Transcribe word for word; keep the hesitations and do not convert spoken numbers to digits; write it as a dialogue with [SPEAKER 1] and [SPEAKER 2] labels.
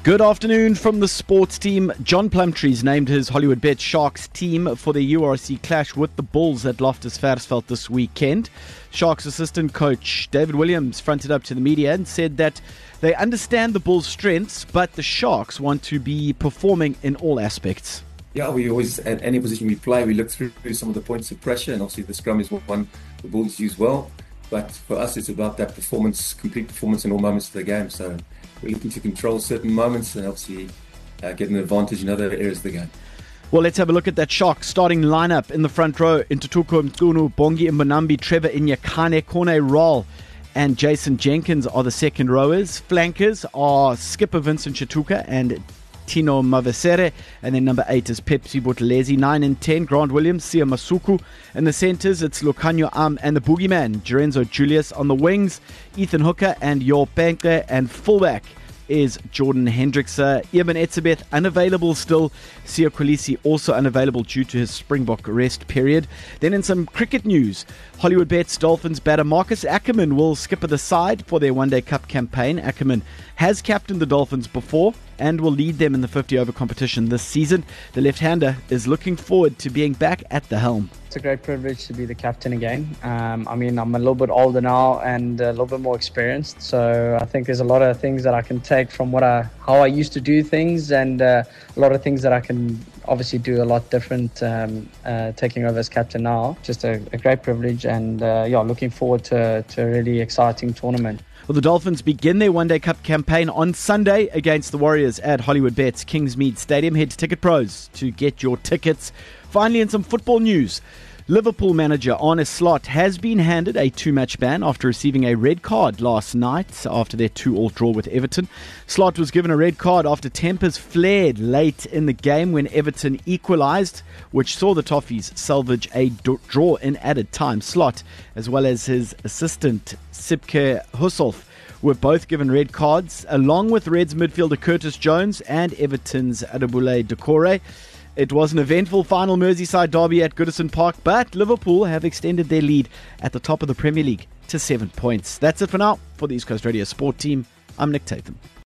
[SPEAKER 1] Good afternoon from the sports team. John Plumtree's named his Hollywoodbets Sharks team for the U R C clash with the Bulls at Loftus Versfeld this weekend. Sharks assistant coach David Williams fronted up to the media and said that they understand the Bulls' strengths, but the Sharks want to be performing in all aspects.
[SPEAKER 2] Yeah, we always, at any position we play, we look through some of the points of pressure, and obviously the scrum is one the Bulls use well. But for us, it's about that performance, complete performance in all moments of the game. So we're looking to control certain moments and obviously uh, get an advantage in other areas of the game.
[SPEAKER 1] Well, let's have a look at that Sharks starting lineup in the front row. Ntutuko Mqunu, Bongi Mbonambi, Trevor Inyakane, Corne Roll and Jason Jenkins are the second rowers. Flankers are skipper Vincent Chituka and Tino Mavesere, and then number eight is Pepsi Buthelezi. Nine and ten, Grant Williams, Sia Masuku. In the centres, it's Lucanio Am and the boogeyman, Jorenzo Julius. On the wings, Ethan Hooker and Yor Penke, and fullback is Jordan Hendricks. Uh, Eamon Etzebeth unavailable still. Siya Kolisi also unavailable due to his Springbok rest period. Then in some cricket news, Hollywoodbets Dolphins batter Marcus Ackerman will skipper the side for their One Day Cup campaign. Ackerman has captained the Dolphins before and will lead them in the fifty over competition this season. The left-hander is looking forward to being back at the helm.
[SPEAKER 3] It's a great privilege to be the captain again. Um, I mean, I'm a little bit older now and a little bit more experienced, so I think there's a lot of things that I can take from what I, how I used to do things, and uh, a lot of things that I can obviously do a lot different um, uh, taking over as captain now. Just a, a great privilege, and uh, yeah, looking forward to, to a really exciting tournament.
[SPEAKER 1] Well, the Dolphins begin their One Day Cup campaign on Sunday against the Warriors at Hollywoodbets Kingsmead Stadium. Head to Ticket Pros to get your tickets. Finally, in some football news, Liverpool manager Arne Slot has been handed a two-match ban after receiving a red card last night after their two-all draw with Everton. Slot was given a red card after tempers flared late in the game when Everton equalised, which saw the Toffees salvage a d- draw in added time. Slot, as well as his assistant Sipke Hussolf, were both given red cards, along with Reds midfielder Curtis Jones and Everton's Adebola Doucouré. It was an eventful final Merseyside derby at Goodison Park, but Liverpool have extended their lead at the top of the Premier League to seven points. That's it for now. For the East Coast Radio Sport team, I'm Nick Tatham.